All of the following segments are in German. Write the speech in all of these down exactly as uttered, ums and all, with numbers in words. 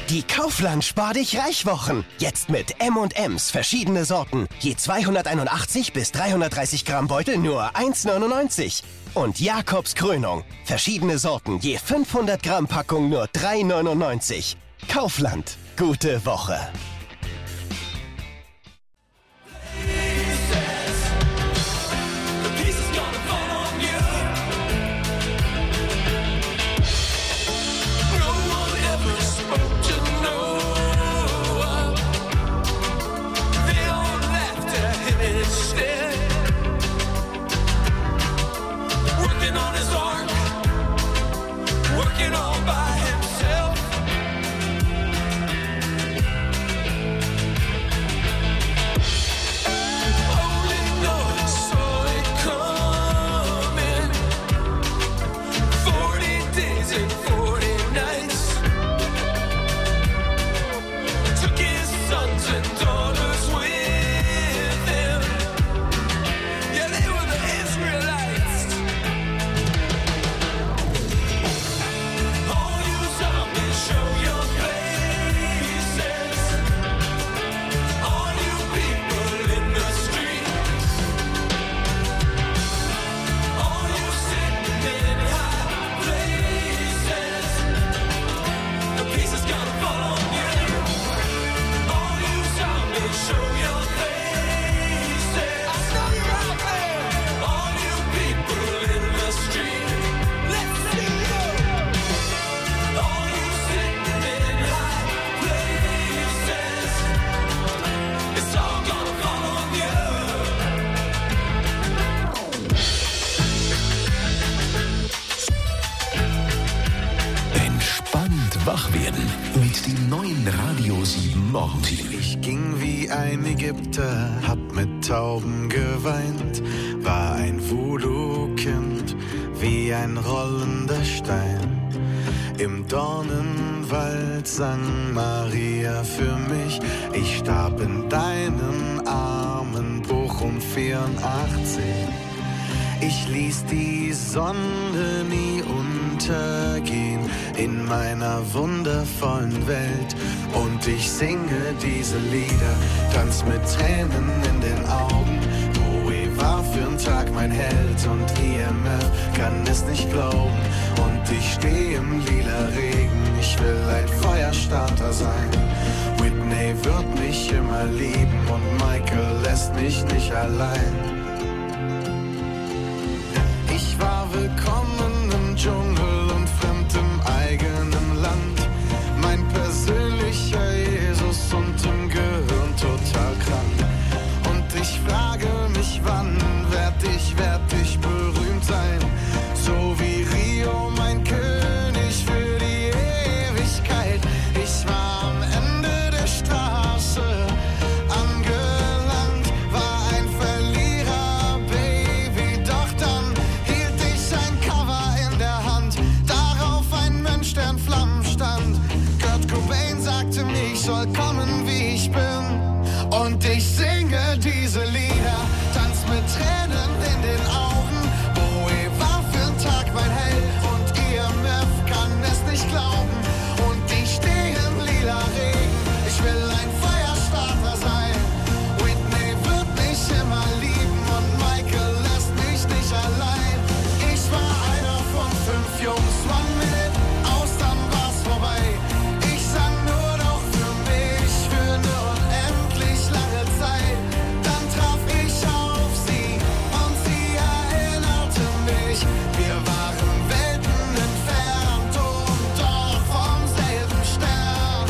Die Kaufland Spar dich reich Wochen. Jetzt mit M und M's verschiedene Sorten. Je zweihunderteinundachtzig bis dreihundertdreißig Gramm Beutel nur eins neunundneunzig. Und Jakobs Krönung. Verschiedene Sorten, je fünfhundert Gramm Packung nur drei neunundneunzig. Kaufland. Gute Woche. Wach werden mit dem neuen Radio sieben Morgenteam. Ich ging wie ein Ägypter, hab mit Tauben geweint, war ein Voodoo-Kind, wie ein rollender Stein. Im Dornenwald sang Maria für mich, ich starb in deinen Armen, Bochum vierundachtzig. Ich ließ die Sonne nie untergehen in meiner wundervollen Welt. Und ich singe diese Lieder, tanz mit Tränen in den Augen. Bowie war für'n Tag mein Held und I M F kann es nicht glauben. Und ich steh im lila Regen, ich will ein Feuerstarter sein. Whitney wird mich immer lieben und Michael lässt mich nicht allein. Ich war willkommen im Dschungel und fremd im eigenen Land. Mein persönlicher Jesus und im Gehirn total krank. Und ich frage mich, wann werd ich, werd ich berühmt sein? So wie Rio, mein König für die Ewigkeit. Ich war am Ende der Straße angelangt, war ein Verlierer, Baby, doch dann hielt ich ein Cover in der Hand, darauf ein Mensch, der in Flammen stand. Kurt Cobain sagte mir, ich soll kommen, wie ich bin. Und ich singe diese Lieder, tanz mit Tränen in den Augen. Bowie war für'n Tag mein Held und I M F kann es nicht glauben. Und ich steh im lila Regen, ich will ein Feuerstarter sein. Whitney wird mich immer lieben und Michael lässt mich nicht allein. Ich war einer von fünf Jungs, one minute, aus dann war's vorbei. Ich sang nur noch für mich, für eine unendlich lange Zeit. Dann traf ich auf sie und sie erinnerte mich. Wir waren Welten entfernt und doch vom selben Stern.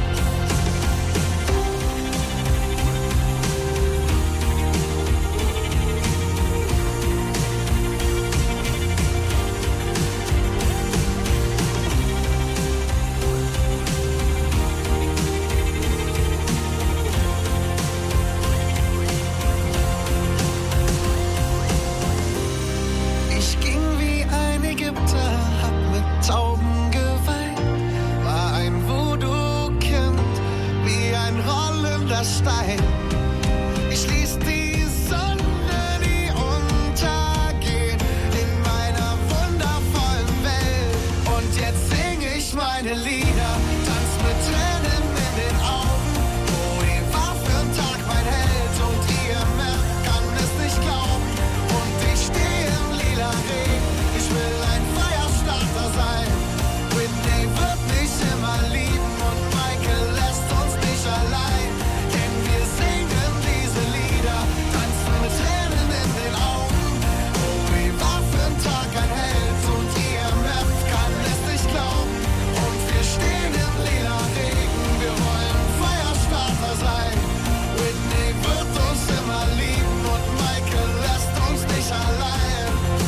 Ich ging wie ein Ägypter, hab mit Tauben geweint, war ein Voodoo-Kind, wie ein rollender Stein. Ich ließ die Sonne nie untergehen in meiner wundervollen Welt. Und jetzt sing ich meine Lieder, tanz mit Tränen in den Augen. Bowie war für einen Tag mein Held und I M F kann es nicht glauben. Und ich stehe im lila Regen, ich will ein Feuerstarter sein. Whitney wird mich immer lieben und Michael lässt uns nicht allein. Denn wir singen diese Lieder, tanzen mit Tränen in den Augen. Bowie war für einen Tag ein Held und I M F kann es nicht glauben. Und wir stehen im lila Regen, wir wollen Feuerstarter sein. Whitney wird uns immer lieben und Michael lässt uns nicht allein.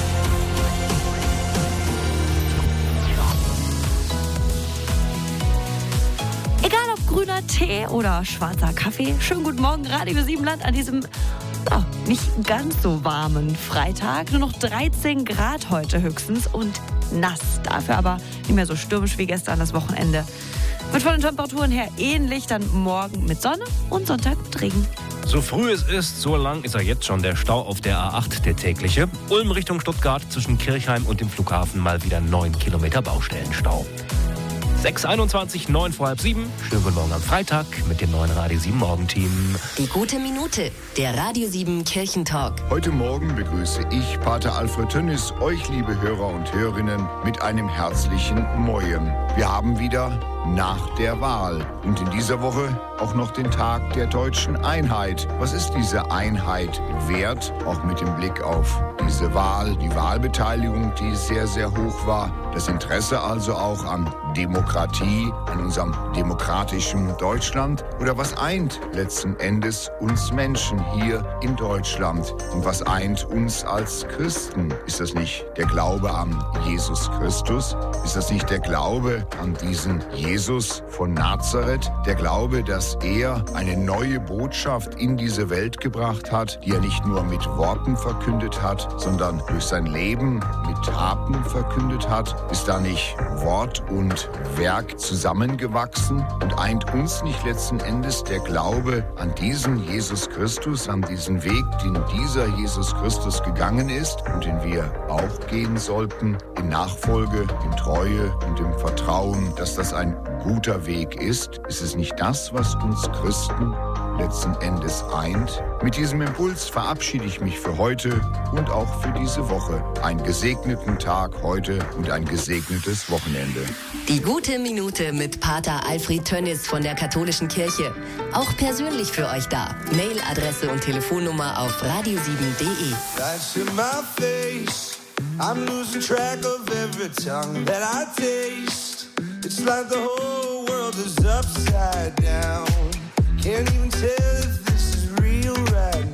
Egal ob grüner Tee oder schwarzer Kaffee, schönen guten Morgen, Radio sieben Land an diesem oh, nicht ganz so warmen Freitag. Nur noch dreizehn Grad heute höchstens und nass. Dafür aber nicht mehr so stürmisch wie gestern das Wochenende. Wird von den Temperaturen her ähnlich, dann morgen mit Sonne und Sonntag mit Regen. So früh es ist, so lang ist er jetzt schon der Stau auf der A acht, der tägliche. Ulm Richtung Stuttgart zwischen Kirchheim und dem Flughafen mal wieder neun Kilometer Baustellenstau. sechs Uhr einundzwanzig, neun vor halb sieben. Schönen guten Morgen am Freitag mit dem neuen Radio sieben Morgenteam. Die gute Minute, der Radio sieben Kirchentalk. Heute Morgen begrüße ich, Pater Alfred Tönnis, euch, liebe Hörer und Hörerinnen, mit einem herzlichen Moin. Wir haben wieder nach der Wahl und in dieser Woche auch noch den Tag der deutschen Einheit. Was ist diese Einheit wert? Auch mit dem Blick auf diese Wahl, die Wahlbeteiligung, die sehr, sehr hoch war. Das Interesse also auch an Demokratie, an unserem demokratischen Deutschland. Oder was eint letzten Endes uns Menschen hier in Deutschland? Und was eint uns als Christen? Ist das nicht der Glaube an Jesus Christus? Ist das nicht der Glaube an diesen Jesus von Nazareth? Der Glaube, dass er eine neue Botschaft in diese Welt gebracht hat, die er nicht nur mit Worten verkündet hat, sondern durch sein Leben mit Taten verkündet hat? Ist da nicht Wort und Werk zusammengewachsen und eint uns nicht letzten Endes der Glaube an diesen Jesus Christus, an diesen Weg, den dieser Jesus Christus gegangen ist und den wir auch gehen sollten, in Nachfolge, in Treue und im Vertrauen, dass das ein guter Weg ist? Ist es nicht das, was uns Christen letzten Endes eint? Mit diesem Impuls verabschiede ich mich für heute und auch für diese Woche. Einen gesegneten Tag heute und ein gesegnetes Wochenende. Die gute Minute mit Pater Alfred Tönnis von der Katholischen Kirche. Auch persönlich für euch da. Mailadresse und Telefonnummer auf radio sieben punkt de. That's in my face. I'm losing track of every tongue that I taste. It's like the whole world is upside down. Can't even tell if this is real right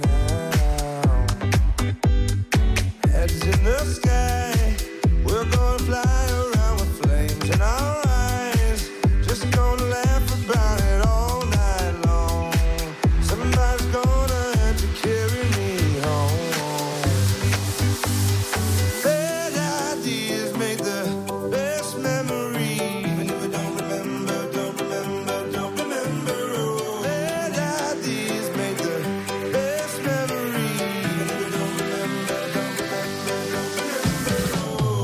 now. Heads in the sky, we're gonna fly around with flames in our eyes. Just gonna laugh about it all night long. Somebody's gonna have to carry me home. Bad ideas make the best memories. Even if we don't remember, don't remember, don't remember. Oh, bad ideas make the best memories. Even if we don't remember, don't remember, don't remember. Oh.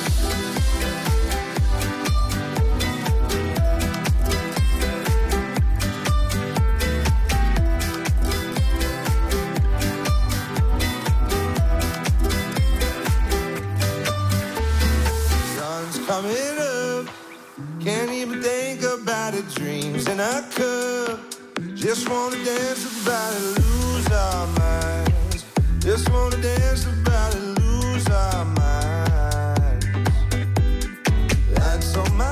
Sun's coming up. Can't even think about it. Dreams in a cup. Just wanna dance about it, lose our minds. Just wanna dance about it, lose our minds. That's on my